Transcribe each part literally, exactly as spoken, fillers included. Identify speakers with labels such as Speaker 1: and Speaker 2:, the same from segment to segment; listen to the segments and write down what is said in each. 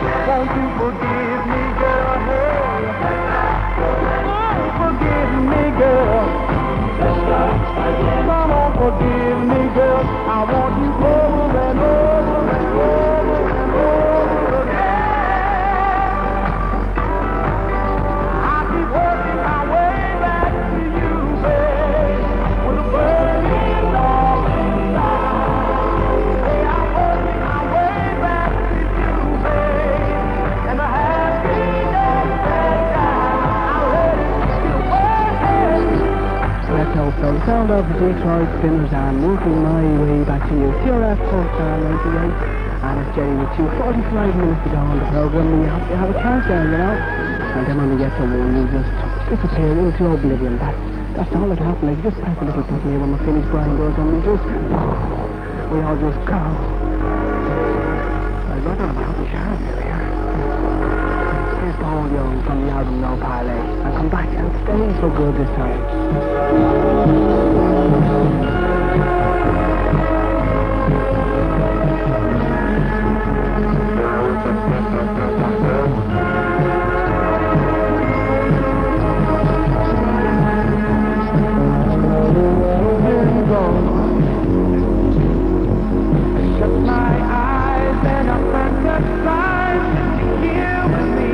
Speaker 1: Won't you forgive me, girl? Hey, oh, forgive me, girl. Come on, forgive me, girl. I want you over and over and over and over again. I keep working my way back to you, babe, with a burning all inside. Hey, I'm working my way back to you, babe, and the happiness that I let it still working.
Speaker 2: Let's hope so. Sound of the Detroit Spinners and working my way back to you. C R F Coastal ninety-eight, and it's Jerry with you. forty-five minutes to go on the programme. We have to have a countdown, you know. And then when we get to one, you just disappear into oblivion. That's, that's all that happens. Like, just press a little button here when we finish Brian does, and we just, we all just go. I don't know how we can here. Here's Paul Young from the album No Parley. And come back and stay so good this time.
Speaker 1: Shut my eyes and I fantasize if you're here with me.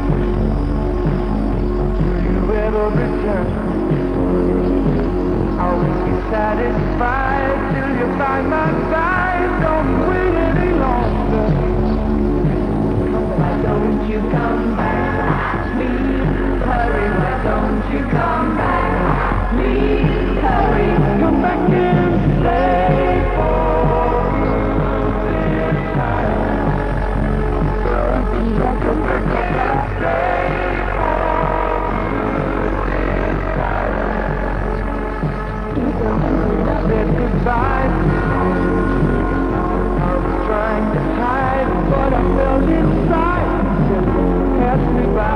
Speaker 1: Do you ever return? Always be satisfied till you're by my side. Don't wait any longer. Why don't you come back? Please hurry. Why don't you come back? Please hurry. Come back and stay for this time. Come back and stay for this time. I said goodbye. I was trying to hide, but I felt inside. Just pass me by.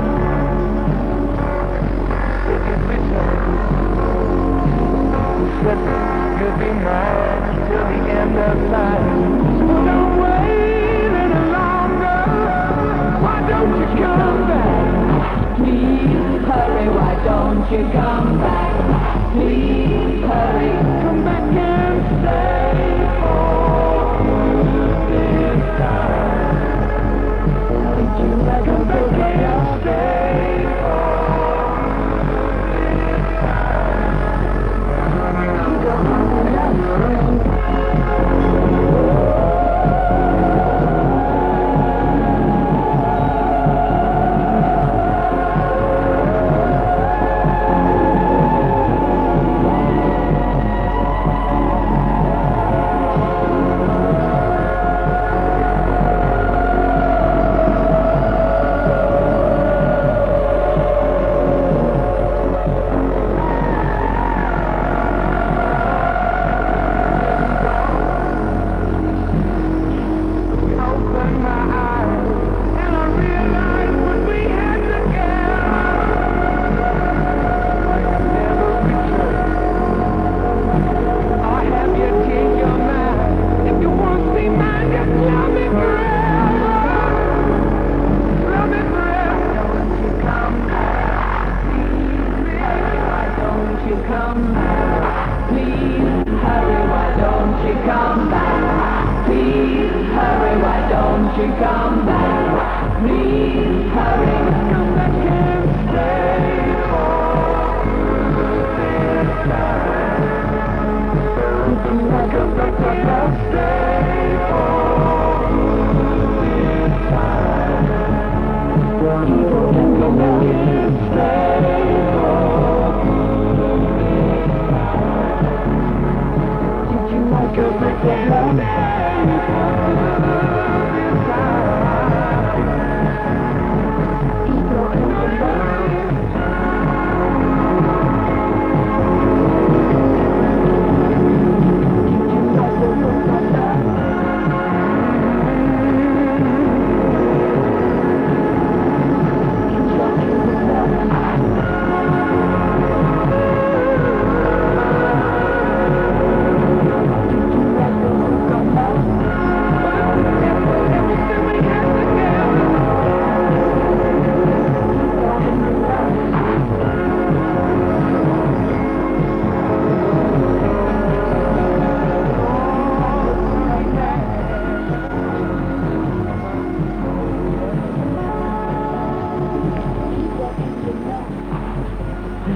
Speaker 1: If you return, said you'll be mine till the end of time. Oh, don't wait any longer. Why don't you come back? Please hurry. Why don't you come back? Please hurry. Come back and stay for this time. Don't you let come back and stay for this time.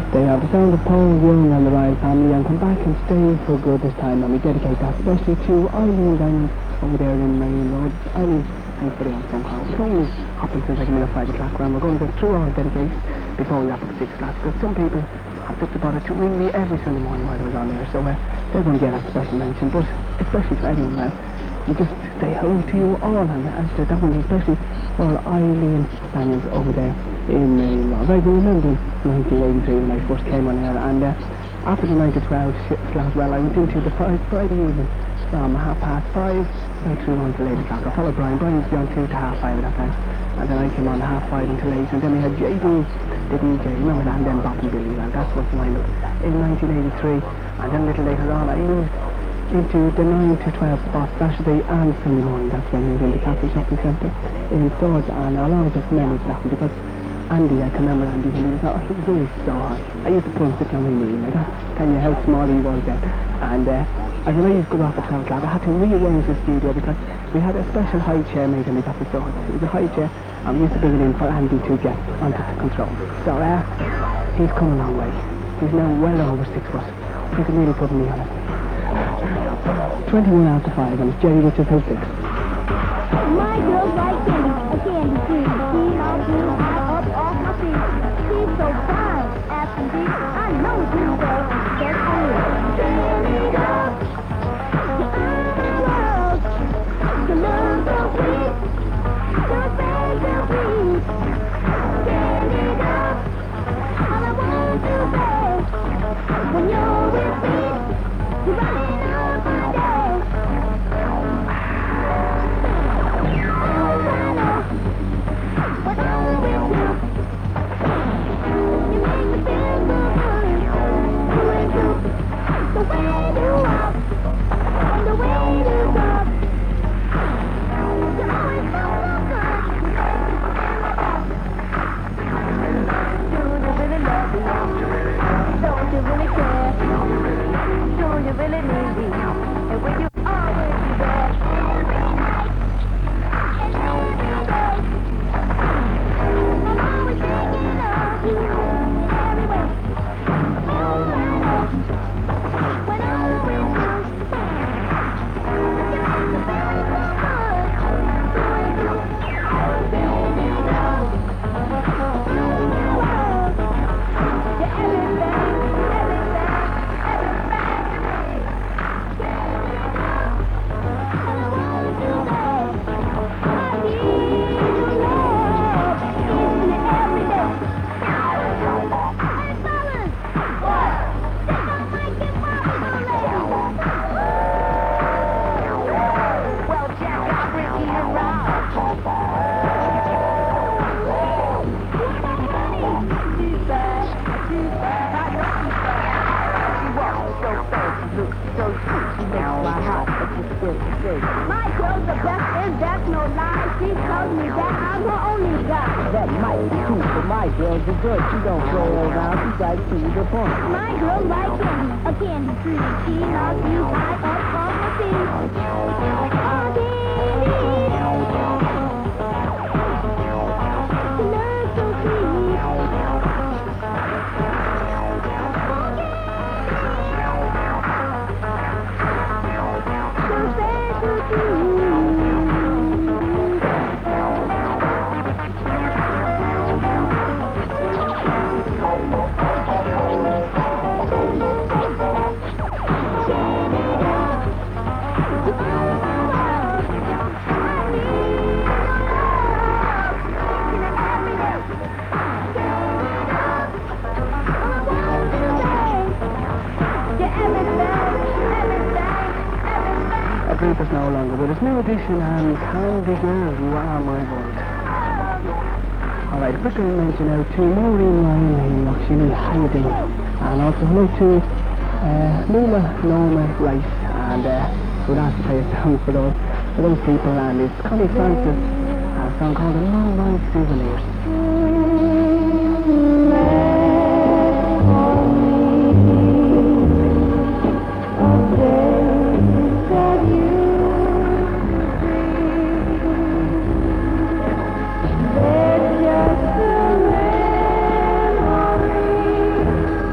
Speaker 2: They are the sound of Paul Young and the Ryan family, and come back and stay for good this time, and we dedicate that especially to Eileen Daniels over there in Marion Road. Eileen, thanks for the phone call. It's only happened since I came in at five o'clock, and we're going to go through all the dedicates before we wrap up six o'clock, because some people have just about it to ring me every Sunday morning while I was on there, so uh, they're going to get a special mention, but especially for anyone else. We just say hello to you all, and as to that one especially for Eileen Daniels over there in Marion Road. I can remember nineteen eighty-three when I first came on here, and uh, after the nine to twelve slot, well, I went into the Friday, Friday evening from half past five right through until eight o'clock. I followed Brian. Brian used to be on two to half five at that time, and then I came on half five until eight, and then we had J D, the D J, remember that, and then Bob and Billy, and that's what's lined up in nineteen eighty-three, and then a little later on I moved into the nine to twelve spot Saturday and Sunday morning. That's when we were in the Catholic Shopping Centre in Swords, and I'll always just remember that one because Andy, I can remember Andy when he was, oh, he was always so high. I used to put him sitting on my knee, like that, tell you how small he was then. And uh, as when I used to go off at twelve o'clock, I had to rearrange the studio because we had a special high chair made in the Catholic Swords. It was a high chair, and we used to bring it in for Andy to get onto the control. So uh, he's come a long way. He's now well over six foot. You can really put me on it. twenty-one after five, and it's Jerry Richards House six.
Speaker 3: My girl's like candy, a candy queen. See how blue high up off my feet. She's so fine, ass and deep. I know you will. Get on it. Candy girl, you're world. Your love so sweet, your face so sweet. Candy girl, all I want to say, when you're with me, you're running out my day. But I'm with you. You make me feel so good. You and you, the way you walk, and the way you talk. You always feel so good. Do you really love me? Don't you really care? Do you really need me? And will you always be there? I'm always thinking of you every way. When I'm with you, you make me feel so good. You and you, baby, love. You're everything, everything, everything to me. All I want to say, I need your love. Kissing you every day. Hey, fellas, what? Think I might get Bobby some ladies. Well, Jack got Ricky around. She's bad, she's bad. I know she's bad. She walks so fast, she looks so sweet. She makes my heart just feel the same. My girl's the best, and that's no lie. She tells me that I'm her only guy.
Speaker 4: That might be true, but my girl's a good. She don't go around, she right to the point.
Speaker 3: My girl's like candy, a candy tree. She loves you high up on her feet. Oh, candy. She loves so sweet. So special to you.
Speaker 2: That group is no longer with us. New edition and Candy Girl, you are my world. Alright, a quick mention now to Maureen Ryan, Roxy, how you doing? And also hello to uh, Lula Norma Rice, and uh, we'd ask to play a song for those, for those people, and it's Connie Francis, a song called The Long Line Souvenirs.
Speaker 3: There's just a memory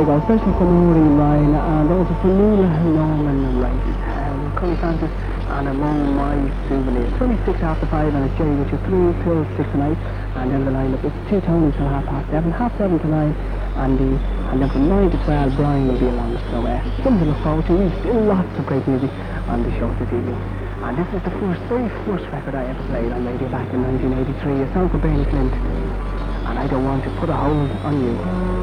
Speaker 2: you go, especially for Noreen Ryan and also for Nuala Norman Rice. Um, Connie Francis and among my souvenirs. twenty-six after five and it's Jerry which is three till six tonight. And then the lineup is two Tonys till half past seven, half seven to nine, and the and then from nine to twelve Brian will be along. So uh, something to look forward to. We've still lots of great music on the show this evening. And this is the first, very first record I ever played on radio back in nineteen eighty-three, a song for Barney Flint. And I don't want to put a hold on you.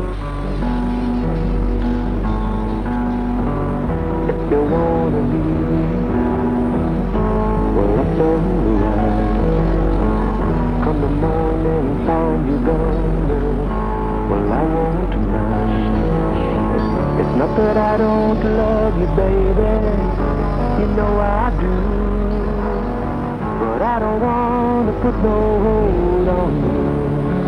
Speaker 1: If you wanna leave me, well that's alright. Come the morning and find you gone, well I want tonight. It's, it's not that I don't love you, baby, you know I do. But I don't wanna put no hold on you.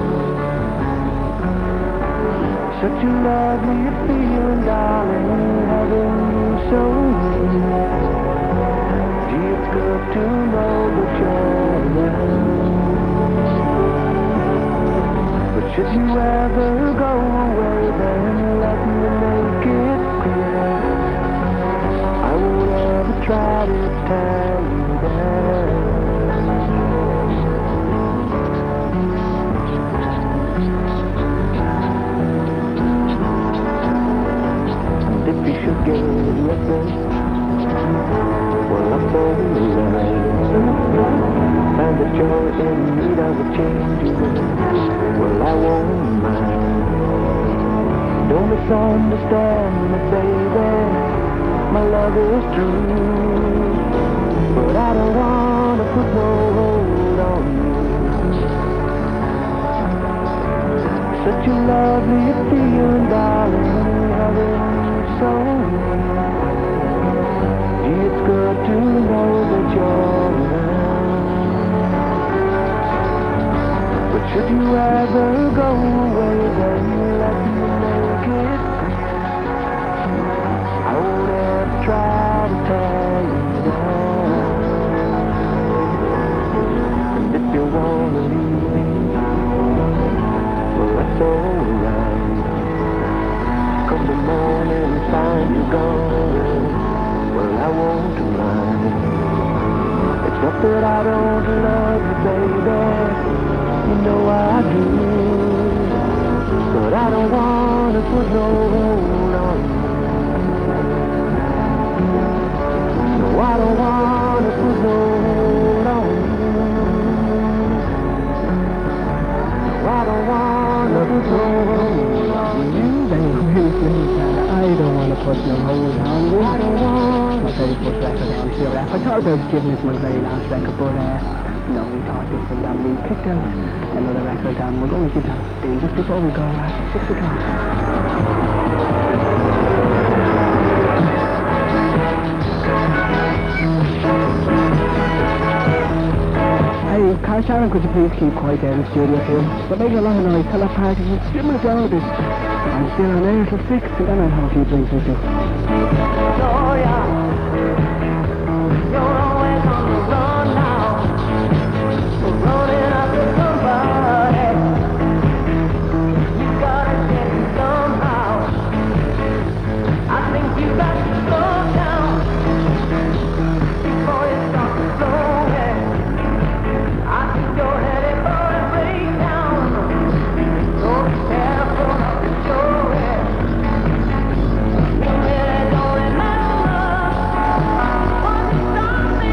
Speaker 1: Such a lovely feeling, darling, having you so near. Gee, it's good to know that you're around. But should you ever go away, then let me make it clear. I won't ever try to tie you down. If you should get restless, well I'm alright. And that you're in need of a change, well I won't mind. Don't misunderstand me, baby, my love is true. But I don't wanna put no hold on you. Such a lovely feeling, darling, having so gee, it's good to know that you're around. But should you ever go away, then let me make it clear. I won't ever try to tie you down. And if you wanna leave me, well that's alright. Come the morning and find you gone, well I won't mind. It's not that I don't love you, baby, you know I do. But I don't wanna put no hold on you. No, I don't wanna put no hold on you. No, I don't wanna put no hold on you.
Speaker 2: I don't want to put no hold on you. I don't want my very first record on C R F. I thought about giving this my very last record, but uh, no, we thought this and then we picked out another record and we're going to give that a spin just before we go at six o'clock. Hey, Carl Sharon, could you please keep quiet there in the studio too? But make a lot of noise, tell our party, we'll skim it down a bit. I'm still on air till six, and then I'll have a few drinks with you.
Speaker 1: Oh yeah, you're always on the run now, running after somebody. You gotta get it somehow. I think you got to slow down before you start to slow it. I think you're headed for a breakdown. So be careful not to show it. You really don't remember what you taught me.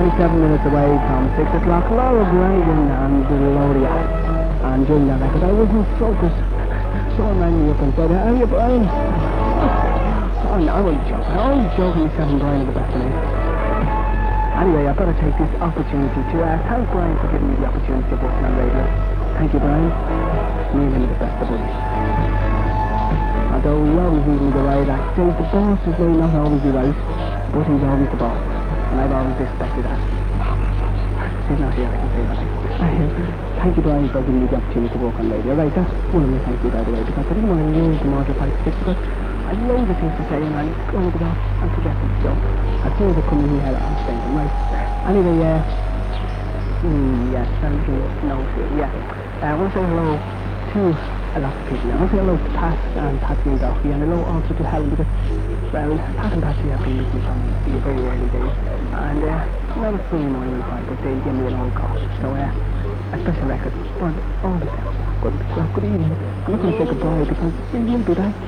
Speaker 2: twenty-seven minutes away from six o'clock. Laura Branigan and the Loria. And during that record, I wasn't focused. Someone rang me up and said, "How are you, Brian?" Oh, no, I wasn't joking. I was joking myself and Brian at the best of it. Anyway, I've got to take this opportunity to uh, thank Brian for giving me the opportunity of working on radio. Thank you, Brian. Me and him are the best of buddies. Although he always leaves me the right act. Says the boss is may not always be right, but he's always the boss. And I've always respected that. He's not here, I can say that. Thank you, Brian, for giving me the opportunity to work on radio. Right, that's one of my thank you, by the way, because I didn't want to use the Model five six because I've loads of things to say and I'm going to go and forget them. So as soon as I come in here, I'll say them, right? Anyway, uh, mm, yes, thank you. No, yeah. Uh, I want to say hello to a lot of people. I want to say hello to Pat and Patsy and Docky, and hello also to Helen because, well, Pat and Patsy have been with me from the very early days. And uh, not a fully morning fight, but they give me an old call. So, uh, a special record for all the time. Good, well, good evening. I'm not going to say goodbye because you'll do that.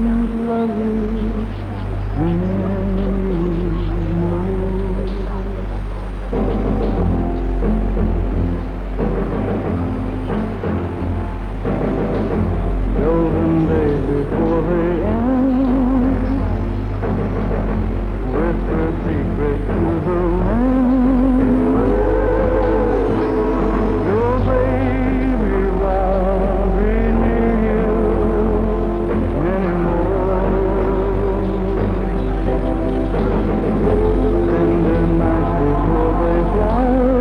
Speaker 1: Golden days before they end, whisper secrets to the wind. Your baby won't be near you anymore. And the nights before they fly.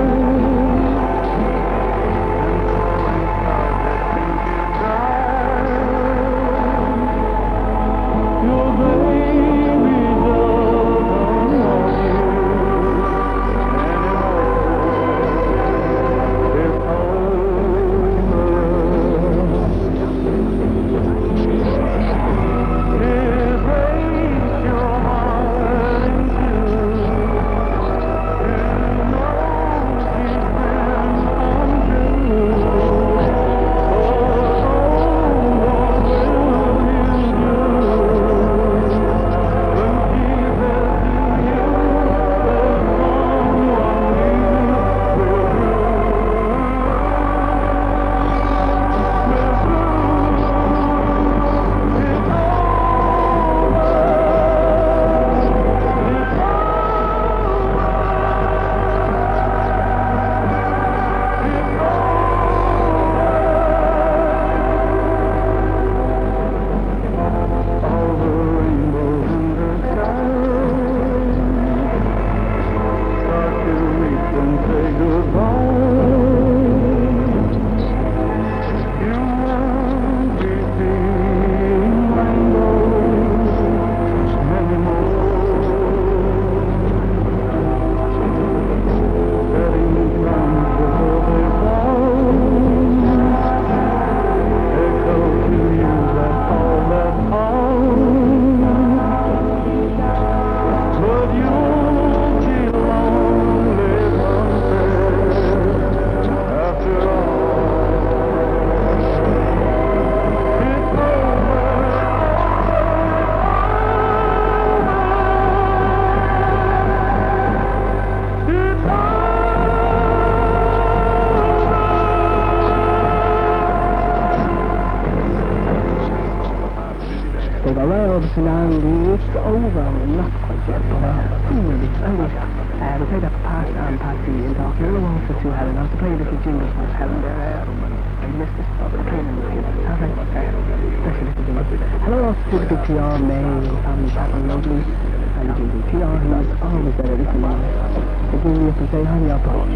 Speaker 2: Personality, it's over, not quite yet, but uh, really, anyway, uh, we played that for Pat and Patsy and Doc. Hello also to Helen. I was to play a little jingle for Helen there. Uh, I missed it, but I'm playing in the field. Sounds like uh, special little jingle. Hello also to the big T R, May, family, Pat and Lovely, and the T R, who is always there listening. They give me up and say, I'm your boy.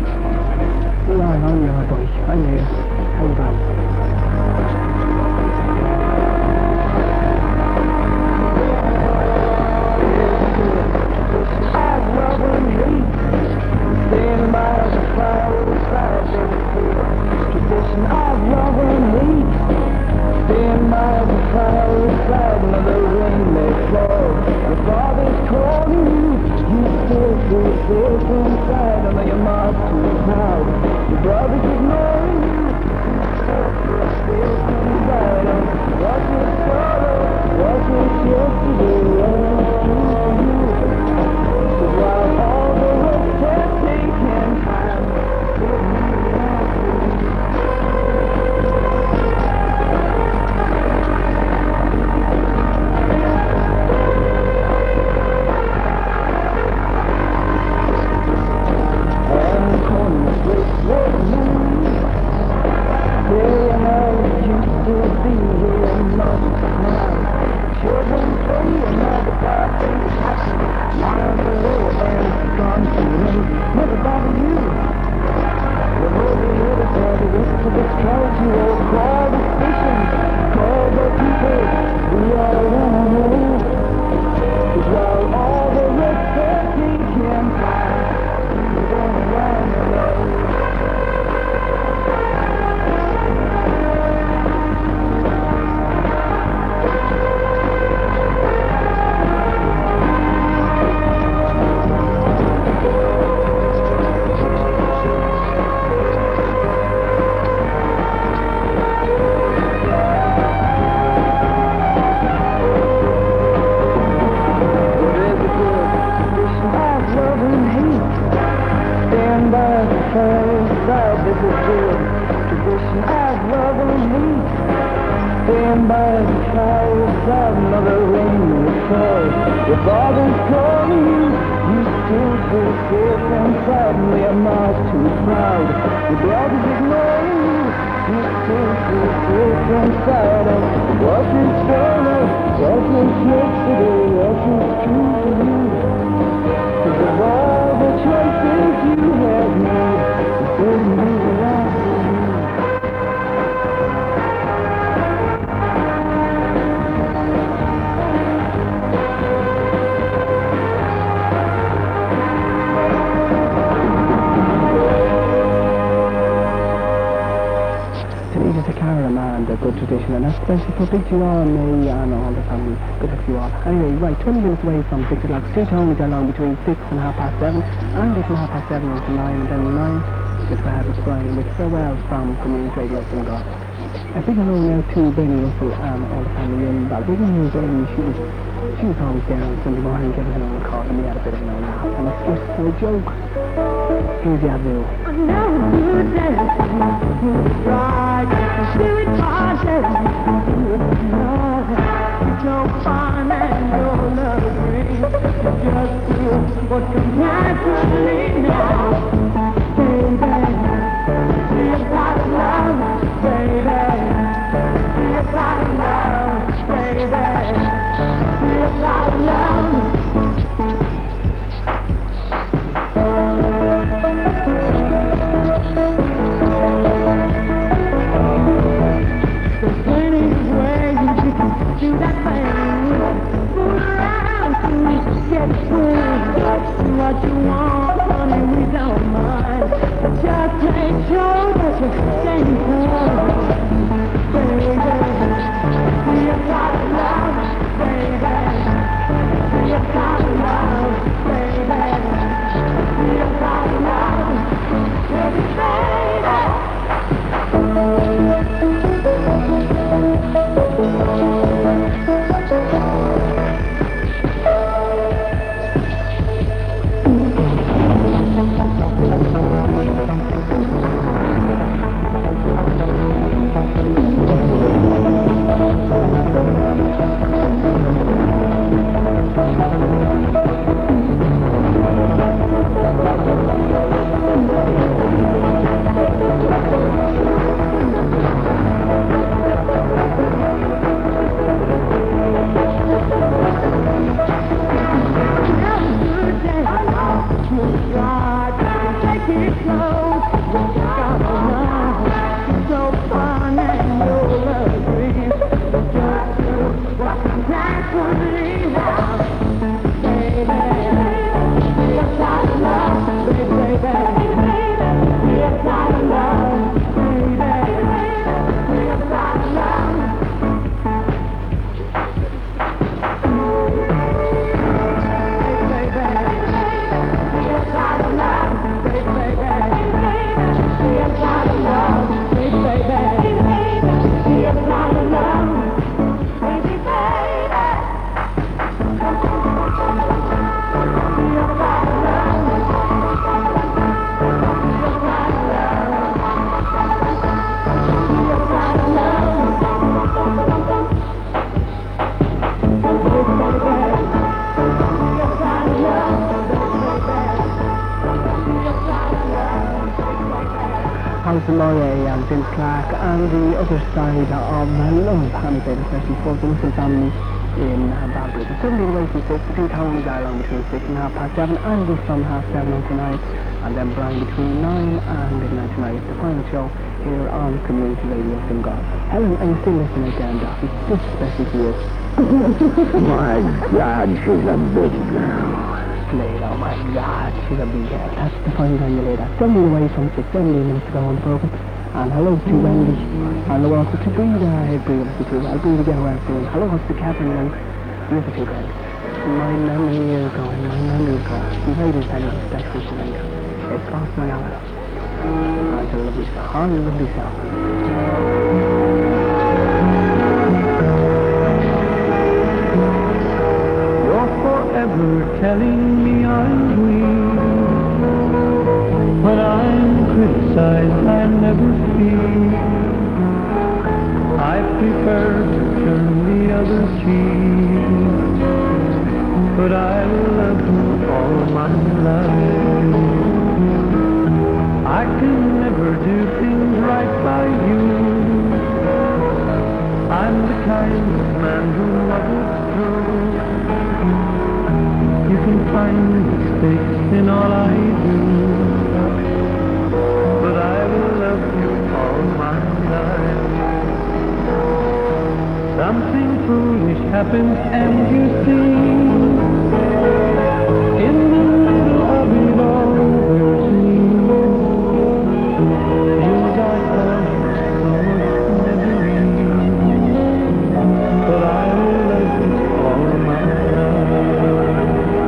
Speaker 2: Yeah, I'm your boy. I'm here. How you doing?
Speaker 1: Standing by the fireside, tradition of love and hate. Stand by the fireside, another rain may fall. Your father's calling you, you still feel safe inside. I know your mom's too proud, your brother's ignoring you. and try without another ring to call. Your father's calling you, you still feel safe and suddenly a mouth too proud. Your brother's ignoring you, you still feel safe inside of what is stronger, what is yesterday, what is true for you. Cause of all the choices you have made, you couldn't do without you.
Speaker 2: Today's a caravan and a good tradition, and that's especially for Big G R and me and all the family. Good luck to you all. Anyway, right, twenty minutes away from six o'clock. Stay tuned along between six and half past seven, and from half past seven until nine, and then nine, just for having Brian with farewell from Community Radio Fingal. A big hello now to Benny Russell and all the family in Balbriggan, who was early. She was, she was always there on Sunday morning giving her own call, and we had a bit of an old laugh and excuse for a joke. Here's the Avenue.
Speaker 1: Another good day, you try to do it hard, you don't find that your love brings. Just do what comes naturally now, baby. See a lot of love, baby. See a lot of love, baby. See a lot of love. There's plenty of ways you can do that thing. Fool around till you get free. Do what you want, honey, we don't mind. Just make sure that you're staying cool. Baby, see a lot of love, baby. See a lot of love, baby. See a lot of love, baby, baby.
Speaker 2: Laurie and Vince Clark and the other side of my love, Hammy Bader, especially for the Russell family in Balbriggan. So Sunday away from six, between Tony Dialogue between six and half past seven, Andy from half seven until nine, and then Brian between nine and midnight tonight. The final show here on Community Radio Fingal. Helen, are you still listening again, Duffy? This is especially for you.
Speaker 5: My God, she's a big girl.
Speaker 2: Played, oh my God, she's a big girl. That's the final time you lay that. Sunday away from six, seventeen minutes ago on the program. And hello to Wendy. Hello also to Breda. Hey, Breda, I'll Breda get away soon. Hello also to Catherine and beautiful guys. My memory is going, my memory is going. You heard this, I need to start with tonight. It's past my hour. Ah, it's a lovely song. Oh, a lovely song.
Speaker 1: Forever telling me I'm weak. When I'm criticized, I never feel. I prefer to turn the other cheek, but I will love you all my life. I can never do things right by you. I'm the kind of man who loves true. You can find mistakes in all I do, but I will love you all my life. Something foolish happens and you see, in the middle of it all there's me. You got so much misery, but I will love you all my life.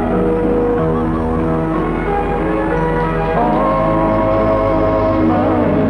Speaker 1: All my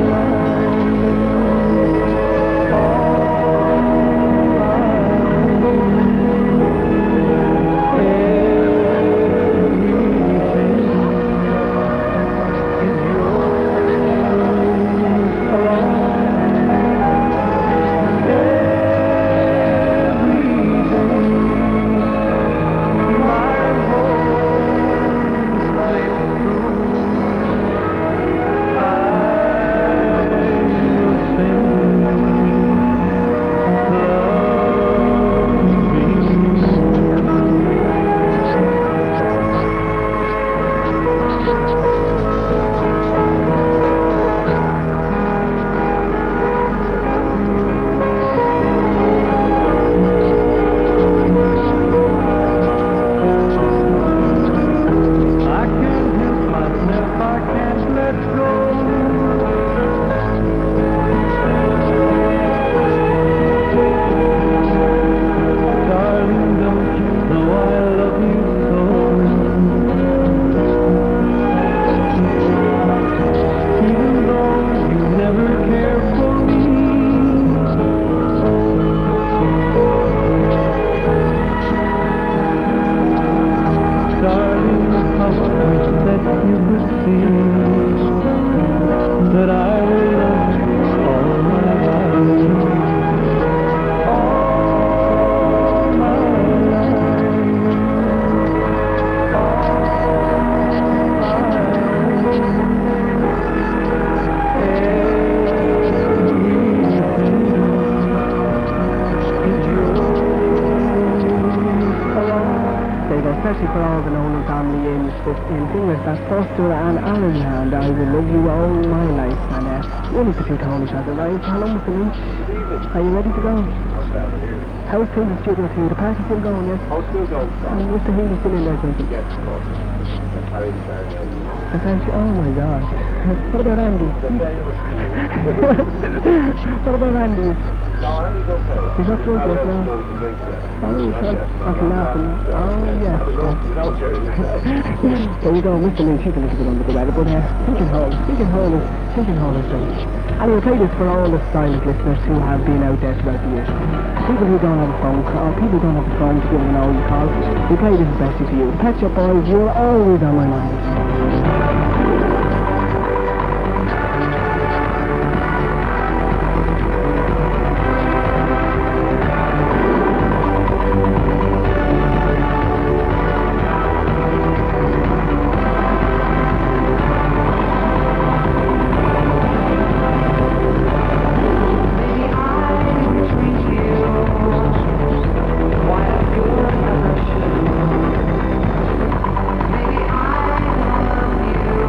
Speaker 2: especially for all the Nolan family in, in English, that's Foster and Alan and I will love you all my life. And uh, only the two Tony shots arrived. How long was the lunch? Are you ready to go? How's things in Studio two? The party's still going, yes?
Speaker 5: Oh, still going.
Speaker 2: And Mister Healy still in there drinking?
Speaker 5: Yes, of course.
Speaker 2: That's actually, oh my God. What about Andy? What about Andy?
Speaker 5: No, Andy's okay.
Speaker 2: He's not drunk yet now. Oh, he's not fucking laughing. Oh, yeah. There you go, Mister Lynch, he's a little bit under the weather, but uh, he can hold, he can hold his, he can hold his thing. And we'll play this for all the silent listeners who have been out there throughout the years. People who don't have a phone call, people who don't have a phone to give them an old call. We play this especially for you. Pet Shop Boys, you're always on my mind.
Speaker 1: Maybe I love you.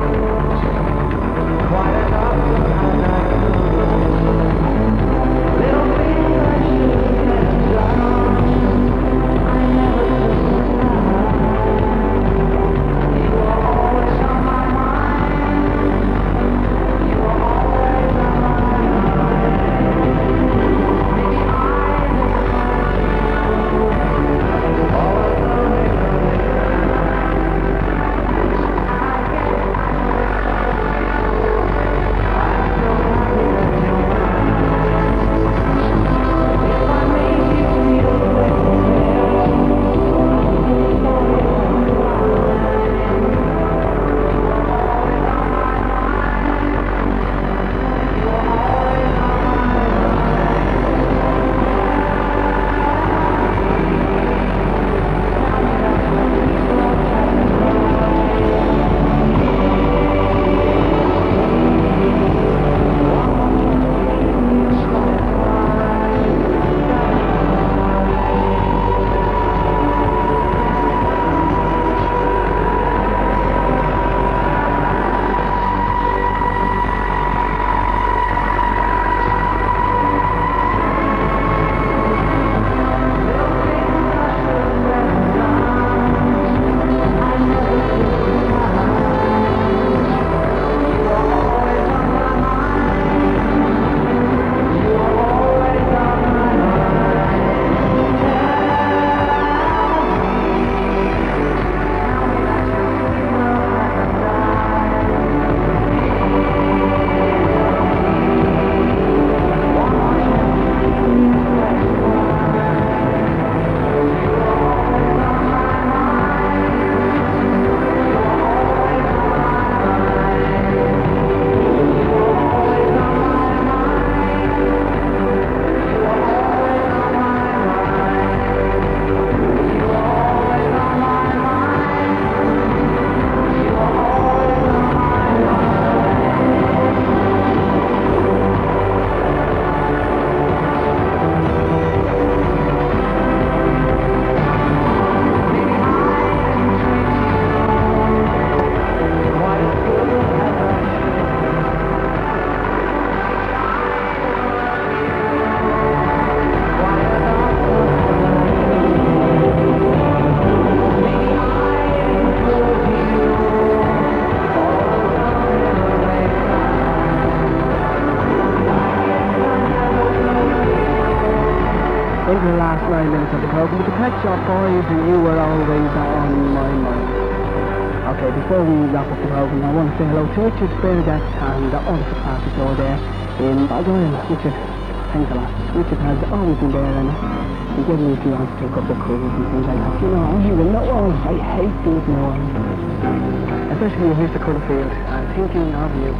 Speaker 2: segments of the program with the Pet Shop Boys, and you were always on my mind. Okay, before we wrap up the program, I want to say hello to Richard Bernadette and all the party over there in Baldoyle. Richard, thanks a lot. Richard has always been there, and he gave me a few answers to a couple of quizzes and things like that. You know, I'm the know-all. I hate these know-alls. Especially when Mister Cutterfield. I'm thinking of you.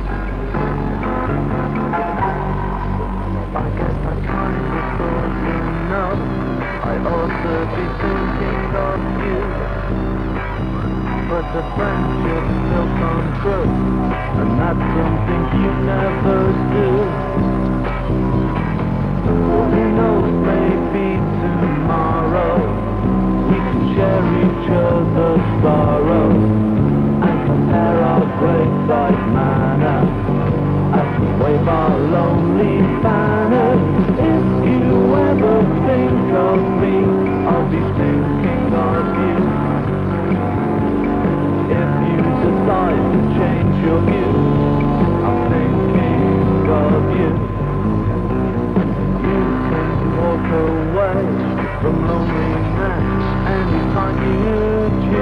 Speaker 1: I guess I can't afford enough. I ought to be thinking of you, but the friendship still comes through, and that's something you never do. Who knows, maybe tomorrow we can share each other's sorrow and compare our graveside manner as we wave our lonely banners. If you ever think of me, I'll be thinking of you. If you decide to change your views, I'm thinking of you. You can walk away from loneliness anytime you choose.